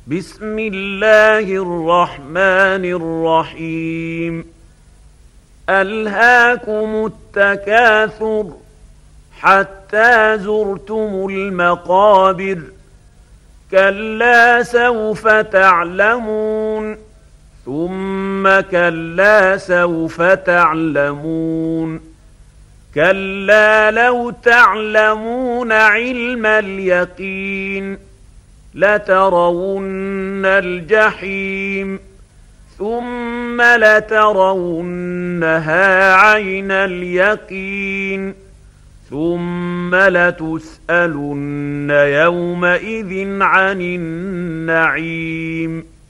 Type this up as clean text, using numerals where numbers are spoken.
بسم الله الرحمن الرحيم. ألهاكم التكاثر حتى زرتم المقابر. كلا سوف تعلمون ثم كلا سوف تعلمون. كلا لو تعلمون علم اليقين لترون الجحيم ثم لترونها عين اليقين ثم لتسألن يومئذ عن النعيم.